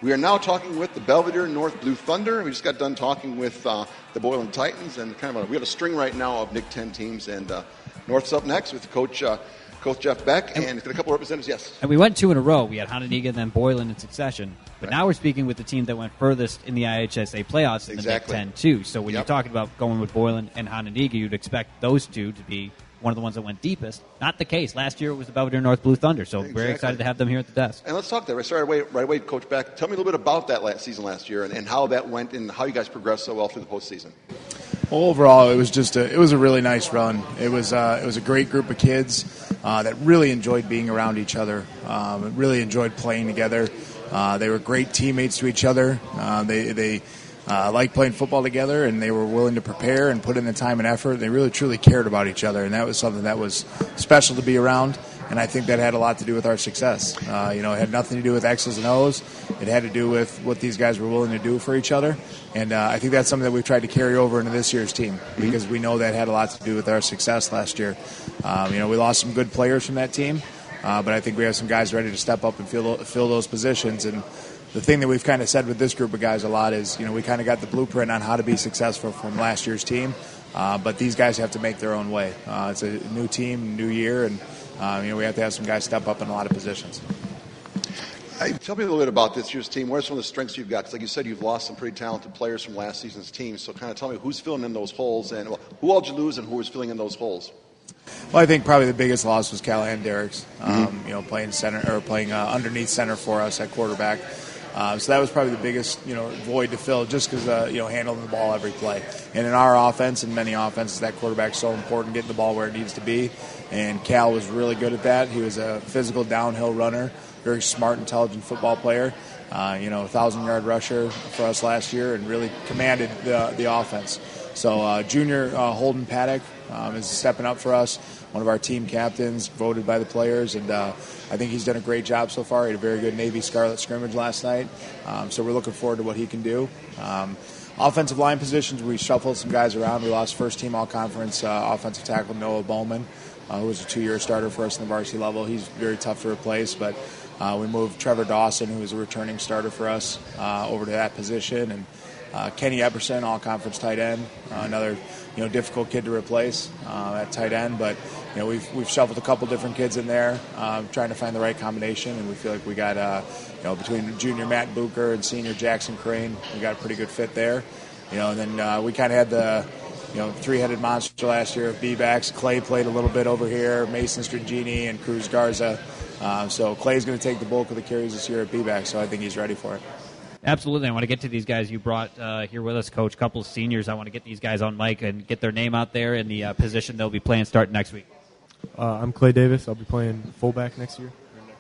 We are now talking with the Belvedere North Blue Thunder. We just got done talking with the Boylan Titans, and we have a string right now of Nick 10 teams. And North's up next with Coach Jeff Beck and a couple of representatives. Yes. And we went 2 in a row. We had Hononegah and then Boylan in succession. But now we're speaking with the team that went furthest in the IHSA playoffs in the Nick 10 too. So when you're talking about going with Boylan and Hononegah, you'd expect those two to be one of the ones that went deepest. Not the case. Last year it was the Belvedere North Blue Thunder, so very excited to have them here at the desk. And let's talk there. Right away, Coach Beck. Tell me a little bit about that season last year and how that went and how you guys progressed so well through the postseason. Well, overall, it was a really nice run. It was a great group of kids that really enjoyed being around each other, really enjoyed playing together. They were great teammates to each other. They liked playing football together, and they were willing to prepare and put in the time and effort. They really, truly cared about each other, and that was something that was special to be around, and I think that had a lot to do with our success. It had nothing to do with X's and O's. It had to do with what these guys were willing to do for each other, and I think that's something that we've tried to carry over into this year's team because we know that had a lot to do with our success last year. We lost some good players from that team, but I think we have some guys ready to step up and fill those positions. And the thing that we've kind of said with this group of guys a lot is, we kind of got the blueprint on how to be successful from last year's team, but these guys have to make their own way. It's a new team, new year, and we have to have some guys step up in a lot of positions. Tell me a little bit about this year's team. What are some of the strengths you've got? Because like you said, you've lost some pretty talented players from last season's team. So kind of tell me who's filling in those holes, and who all did you lose and who was filling in those holes? Well, I think probably the biggest loss was Callahan Derricks, playing center or playing underneath center for us at quarterback. So that was probably the biggest, void to fill, just because, handling the ball every play. And in our offense and many offenses, that quarterback's so important, getting the ball where it needs to be. And Cal was really good at that. He was a physical downhill runner, very smart, intelligent football player. 1,000-yard rusher for us last year, and really commanded the offense. So junior Holden Paddock is stepping up for us, one of our team captains, voted by the players, and I think he's done a great job so far. He had a very good Navy Scarlet scrimmage last night, so we're looking forward to what he can do. Offensive line positions, we shuffled some guys around. We lost first-team all-conference offensive tackle Noah Bowman, who was a 2-year starter for us in the varsity level. He's very tough to replace, but we moved Trevor Dawson, who was a returning starter for us, over to that position, and Kenny Epperson, all-conference tight end, another difficult kid to replace at tight end, but we've shuffled a couple different kids in there, trying to find the right combination, and we feel like we got between junior Matt Bucher and senior Jackson Crane, we got a pretty good fit there, and then we kind of had the three-headed monster last year of B-backs. Clay played a little bit over here, Mason Strangini and Cruz Garza. So Clay's going to take the bulk of the carries this year at B-back, so I think he's ready for it. Absolutely. I want to get to these guys you brought here with us, Coach. A couple of seniors. I want to get these guys on mic and get their name out there and the position they'll be playing starting next week. I'm Clay Davis. I'll be playing fullback next year.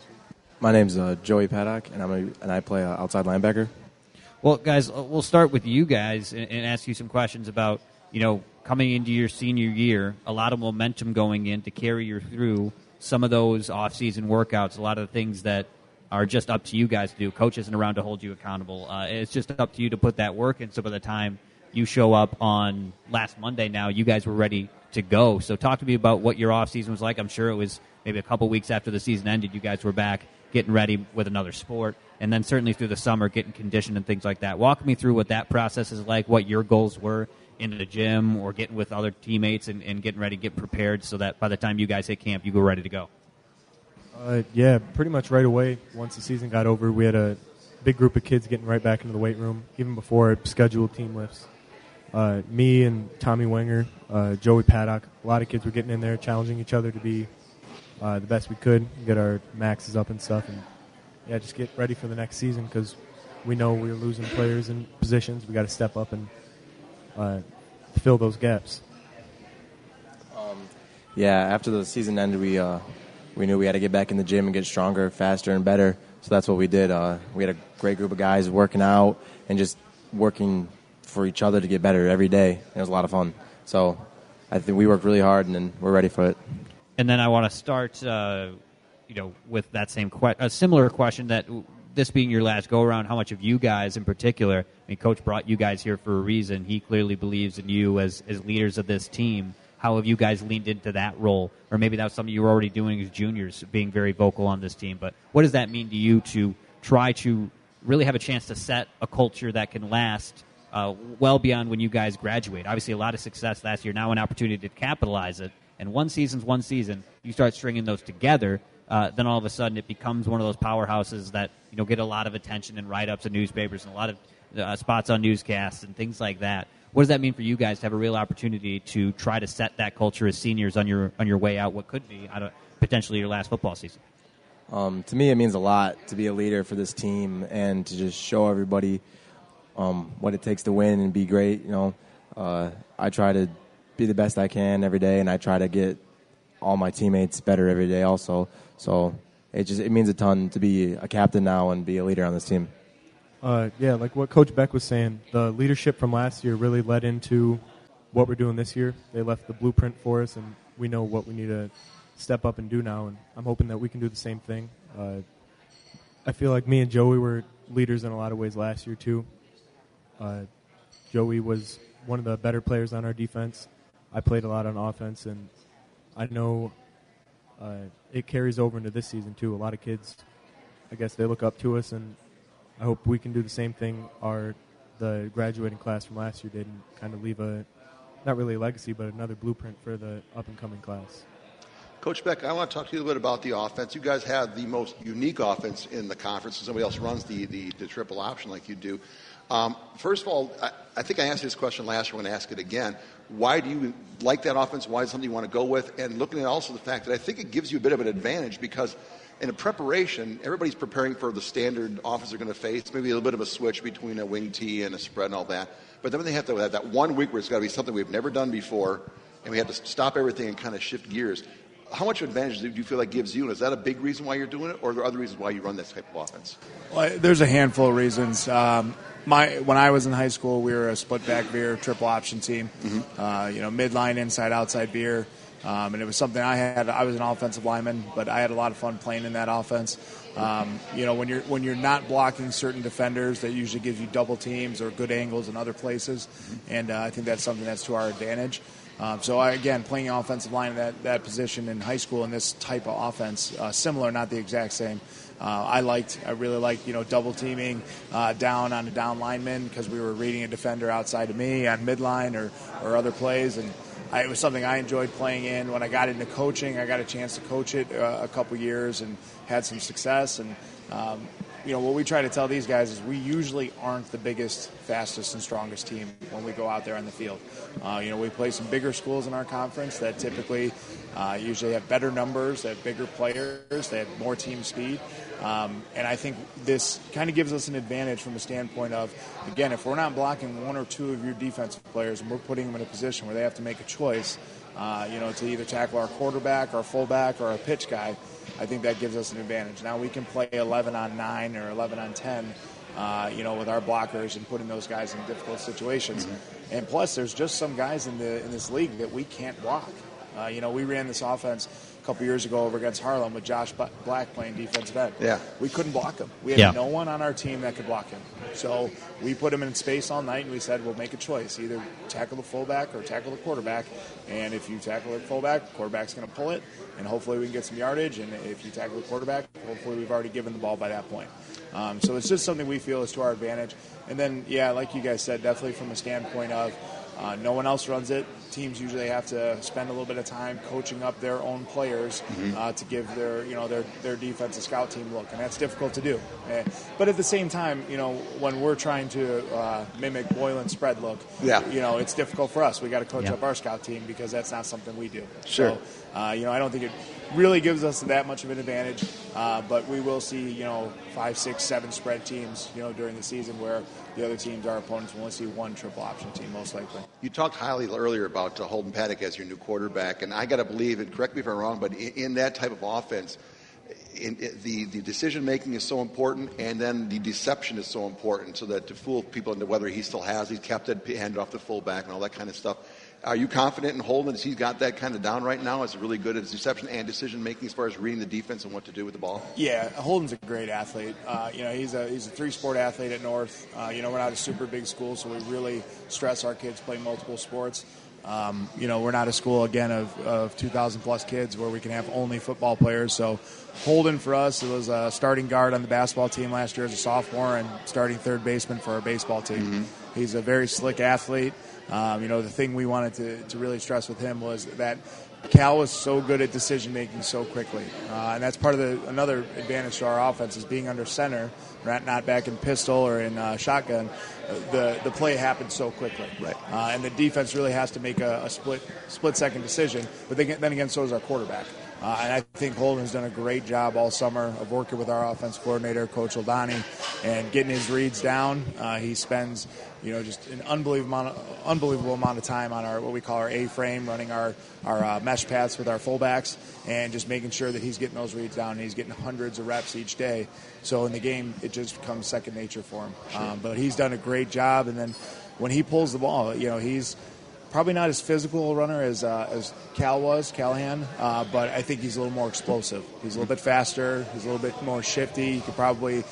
My name's Joey Paddock, and I play outside linebacker. Well, guys, we'll start with you guys and ask you some questions about, coming into your senior year, a lot of momentum going in to carry you through some of those off-season workouts, a lot of the things that are just up to you guys to do. Coach isn't around to hold you accountable. It's just up to you to put that work in, so by the time you show up on last Monday now, you guys were ready to go. So talk to me about what your off-season was like. I'm sure it was maybe a couple weeks after the season ended, you guys were back getting ready with another sport, and then certainly through the summer getting conditioned and things like that. Walk me through what that process is like, what your goals were in the gym or getting with other teammates and getting ready, get prepared so that by the time you guys hit camp, you go ready to go. Yeah, pretty much right away. Once the season got over, we had a big group of kids getting right back into the weight room, even before scheduled team lifts. Me and Tommy Wenger, Joey Paddock, a lot of kids were getting in there, challenging each other to be the best we could, get our maxes up and stuff, and just get ready for the next season because we know we're losing players and positions. We got to step up and fill those gaps. After the season ended, we knew we had to get back in the gym and get stronger, faster, and better. So that's what we did. We had a great group of guys working out and just working for each other to get better every day. It was a lot of fun. So I think we worked really hard, and then we're ready for it. And then I want to start, with that same a similar question that this being your last go-around, how much of you guys in particular, Coach brought you guys here for a reason. He clearly believes in you as leaders of this team. How have you guys leaned into that role? Or maybe that was something you were already doing as juniors, being very vocal on this team. But what does that mean to you to try to really have a chance to set a culture that can last well beyond when you guys graduate. Obviously, a lot of success last year. Now an opportunity to capitalize it. And one season's one season. You start stringing those together, then all of a sudden it becomes one of those powerhouses that get a lot of attention and write-ups in newspapers and a lot of spots on newscasts and things like that. What does that mean for you guys to have a real opportunity to try to set that culture as seniors on your way out? What could be out of potentially your last football season? To me, it means a lot to be a leader for this team and to just show everybody what it takes to win and be great. I try to be the best I can every day, and I try to get all my teammates better every day also. So it means a ton to be a captain now and be a leader on this team. Yeah, like what Coach Beck was saying, the leadership from last year really led into what we're doing this year. They left the blueprint for us, and we know what we need to step up and do now, and I'm hoping that we can do the same thing. I feel like me and Joey were leaders in a lot of ways last year, too. Joey was one of the better players on our defense. I played a lot on offense, and I know it carries over into this season, too. A lot of kids, I guess, they look up to us, and I hope we can do the same thing the graduating class from last year did and kind of leave not really a legacy, but another blueprint for the up-and-coming class. Coach Beck, I want to talk to you a little bit about the offense. You guys have the most unique offense in the conference, and somebody else runs the triple option like you do. First of all, I think I asked you this question last year. I'm going to ask it again. Why do you like that offense? Why is it something you want to go with? And looking at also the fact that I think it gives you a bit of an advantage because in a preparation, everybody's preparing for the standard offense they're going to face, maybe a little bit of a switch between a wing tee and a spread and all that. But then they have to have that 1 week where it's got to be something we've never done before, and we have to stop everything and kind of shift gears. How much advantage do you feel that gives you? And is that a big reason why you're doing it, or are there other reasons why you run this type of offense? Well, there's a handful of reasons. When I was in high school, we were a split back veer triple option team. Midline, inside, outside veer. And it was something I had. I was an offensive lineman, but I had a lot of fun playing in that offense. When you're not blocking certain defenders, that usually gives you double teams or good angles in other places, and I think that's something that's to our advantage. Playing offensive line in that position in high school in this type of offense, similar, not the exact same. I really liked, double teaming down on a down lineman because we were reading a defender outside of me on midline or other plays, and it was something I enjoyed playing in. When I got into coaching, I got a chance to coach it a couple years and had some success. And what we try to tell these guys is we usually aren't the biggest, fastest, and strongest team when we go out there on the field. We play some bigger schools in our conference that typically usually have better numbers, they have bigger players, they have more team speed. And I think this kind of gives us an advantage from a standpoint of, again, if we're not blocking one or two of your defensive players and we're putting them in a position where they have to make a choice, to either tackle our quarterback, our fullback, or our pitch guy, I think that gives us an advantage. Now we can play 11 on 9 or 11 on 10, with our blockers and putting those guys in difficult situations. Mm-hmm. And plus, there's just some guys in this league that we can't block. We ran this offense a couple years ago over against Harlem with Josh Black playing defensive end. Yeah. We couldn't block him. We had no one on our team that could block him. So we put him in space all night, and we said, we'll make a choice. Either tackle the fullback or tackle the quarterback. And if you tackle the fullback, the quarterback's going to pull it, and hopefully we can get some yardage. And if you tackle the quarterback, hopefully we've already given the ball by that point. So it's just something we feel is to our advantage. And then, like you guys said, definitely from a standpoint of no one else runs it. Teams usually have to spend a little bit of time coaching up their own players to give their defense a scout team look, and that's difficult to do. But at the same time, when we're trying to mimic Boylan's spread look, it's difficult for us. We got to coach up our scout team because that's not something we do. Sure. So, I don't think it really gives us that much of an advantage, but we will see 5, 6, 7 spread teams during the season where the other teams, our opponents, will only see one triple option team most likely. You talked highly earlier about Holden Paddock as your new quarterback, and I got to believe, and correct me if I'm wrong, but in that type of offense, the decision making is so important, and then the deception is so important, so that to fool people into whether he's kept it handed off the fullback and all that kind of stuff. Are you confident in Holden? Has he got that kind of down right now? Is it really good at deception and decision making as far as reading the defense and what to do with the ball? Yeah, Holden's a great athlete. He's a 3-sport athlete at North. We're not a super big school, so we really stress our kids play multiple sports. We're not a school, again, of 2,000-plus kids where we can have only football players. So Holden, for us, was a starting guard on the basketball team last year as a sophomore and starting third baseman for our baseball team. Mm-hmm. He's a very slick athlete. The thing we wanted to really stress with him was that Cal was so good at decision-making so quickly. And that's part of another advantage to our offense is being under center, not back in pistol or in shotgun. The play happens so quickly. Right. And the defense really has to make a split-second decision. But then again, so does our quarterback. And I think Holden's done a great job all summer of working with our offense coordinator, Coach Oldani, and getting his reads down. He spends, just an unbelievable amount of time on what we call our A-frame, running our mesh paths with our fullbacks, and just making sure that he's getting those reads down. And he's getting hundreds of reps each day. So in the game, it just becomes second nature for him. Sure. But he's done a great job. And then when he pulls the ball, he's probably not as physical a runner as Callahan, but I think he's a little more explosive. He's a little bit faster. He's a little bit more shifty. He could probably,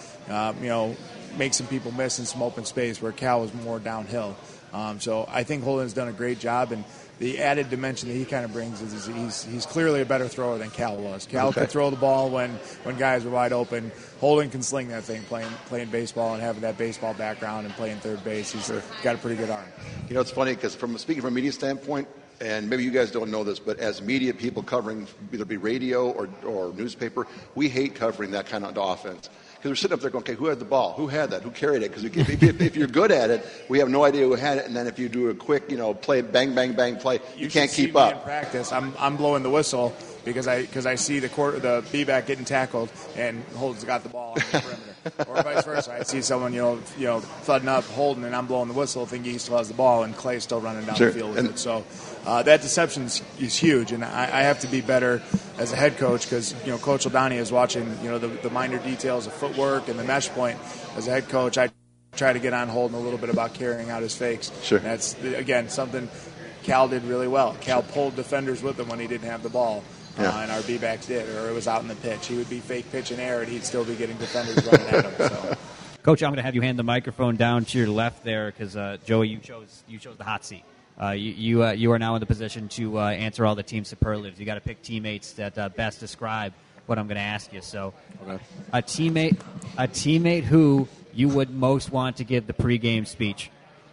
make some people miss in some open space where Cal was more downhill. So I think Holden's done a great job, and the added dimension that he kind of brings is he's clearly a better thrower than Cal was. Cal could throw the ball when guys were wide open. Holden can sling that thing playing baseball and having that baseball background and playing third base. He's got a pretty good arm. It's funny because speaking from a media standpoint, and maybe you guys don't know this, but as media people covering either be radio or newspaper, we hate covering that kind of offense. Because we're sitting up there going, okay, who had the ball? Who had that? Who carried it? Because if you're good at it, we have no idea who had it. And then if you do a quick, play, bang, bang, bang play, you can't keep up. In practice, I'm blowing the whistle because I see the B-back getting tackled and Holden's got the ball on the perimeter, or vice versa. I see someone thudding up Holden and I'm blowing the whistle, thinking he still has the ball, and Clay's still running down the field with it. So that deception is huge, and I have to be better as a head coach because Coach Oldani is watching the minor details of footwork and the mesh point. As a head coach, I try to get on Holden a little bit about carrying out his fakes. Sure. And that's again something Cal did really well. Cal pulled defenders with him when he didn't have the ball. And our B-backs did, or it was out in the pitch. He would be fake pitch in air, and he'd still be getting defenders running at him. So. Coach, I'm going to have you hand the microphone down to your left there because, Joey, you chose the hot seat. You are now in the position to answer all the team superlatives. You got to pick teammates that best describe what I'm going to ask you. So, a teammate who you would most want to give the pregame speech.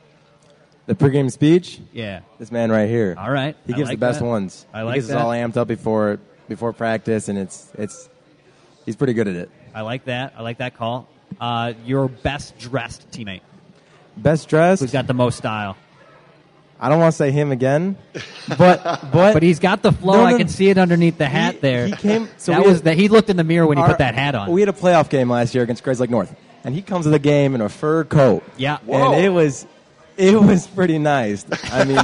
The pregame speech? Yeah. This man right here. All right. He gives the best ones. I like he gets us all amped up before practice, and he's pretty good at it. I like that. I like that call. Your best dressed teammate. Best dressed? Who's got the most style? I don't want to say him again, but he's got the flow. I can see it underneath the hat there. He came. So he looked in the mirror when he put that hat on. We had a playoff game last year against Grayslake North, and he comes to the game in a fur coat. Yeah. Whoa. And it was pretty nice. I mean,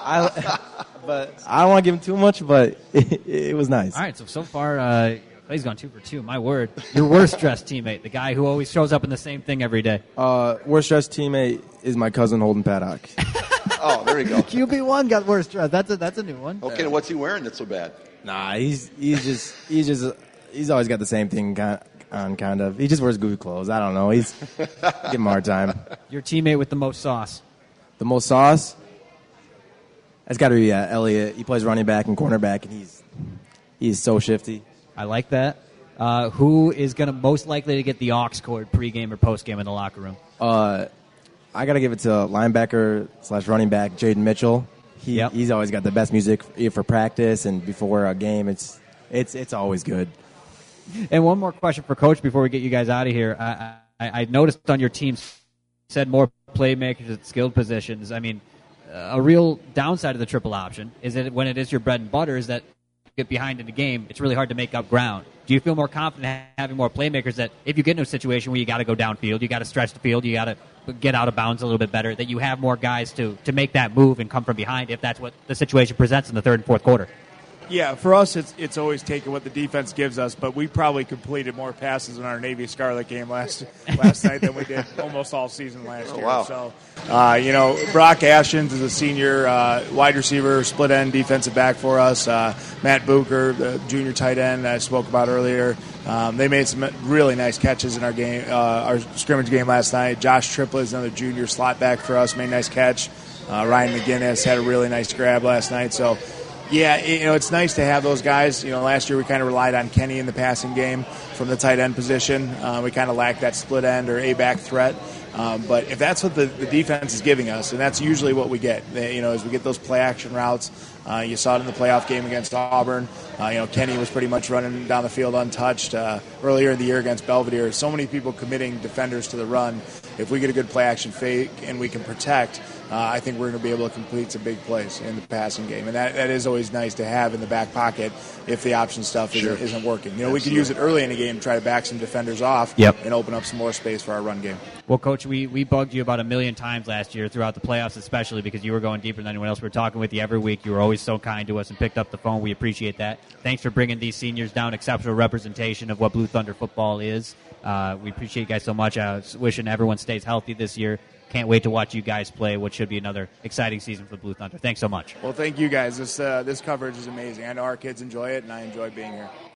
but I don't want to give him too much, but it was nice. All right, so far, Clay's gone 2 for 2. My word. Your worst dressed teammate, the guy who always shows up in the same thing every day. Worst dressed teammate is my cousin Holden Paddock. Oh, there you go. QB1 got worst dressed. That's a new one. Okay, and what's he wearing that's so bad? Nah, he's always got the same thing on, kind of. He just wears goofy clothes. I don't know. Give him a hard time. Your teammate with the most sauce. The most sauce? That's got to be Elliott. He plays running back and cornerback, and he's so shifty. I like that. Who is going to most likely to get the aux cord pregame or postgame in the locker room? I got to give it to linebacker/running back Jaden Mitchell. He's always got the best music for practice and before a game. It's always good. And one more question for Coach before we get you guys out of here. I noticed on your team said more playmakers at skilled positions. I mean, a real downside of the triple option is that when it is your bread and butter is that you get behind in the game, it's really hard to make up ground. Do you feel more confident having more playmakers that if you get into a situation where you got to go downfield, you got to stretch the field, you got to get out of bounds a little bit better, that you have more guys to make that move and come from behind if that's what the situation presents in the third and fourth quarter? Yeah, for us, it's always taking what the defense gives us, but we probably completed more passes in our Navy Scarlet game last night than we did almost all season last year. Wow. So, Brock Ashens is a senior wide receiver, split end defensive back for us. Matt Bucher, the junior tight end that I spoke about earlier. They made some really nice catches in our game, our scrimmage game last night. Josh Triplett is another junior slot back for us, made a nice catch. Ryan McGinnis had a really nice grab last night. So, yeah, it's nice to have those guys. Last year we kind of relied on Kenny in the passing game from the tight end position. We kind of lacked that split end or A-back threat. But if that's what the defense is giving us, and that's usually what we get, as we get those play-action routes. You saw it in the playoff game against Auburn. Kenny was pretty much running down the field untouched earlier in the year against Belvedere. So many people committing defenders to the run. If we get a good play-action fake and we can protect, I think we're going to be able to complete some big plays in the passing game. And that is always nice to have in the back pocket if the option stuff isn't working. We could use it early in the game to try to back some defenders off and open up some more space for our run game. Well, Coach, we bugged you about 1 million times last year throughout the playoffs, especially because you were going deeper than anyone else. We were talking with you every week. You were always so kind to us and picked up the phone. We appreciate that. Thanks for bringing these seniors down. Exceptional representation of what Blue Thunder football is. We appreciate you guys so much. Wishing everyone stays healthy this year. Can't wait to watch you guys play what should be another exciting season for the Blue Thunder. Thanks so much. Well, thank you guys. This coverage is amazing. I know our kids enjoy it, and I enjoy being here.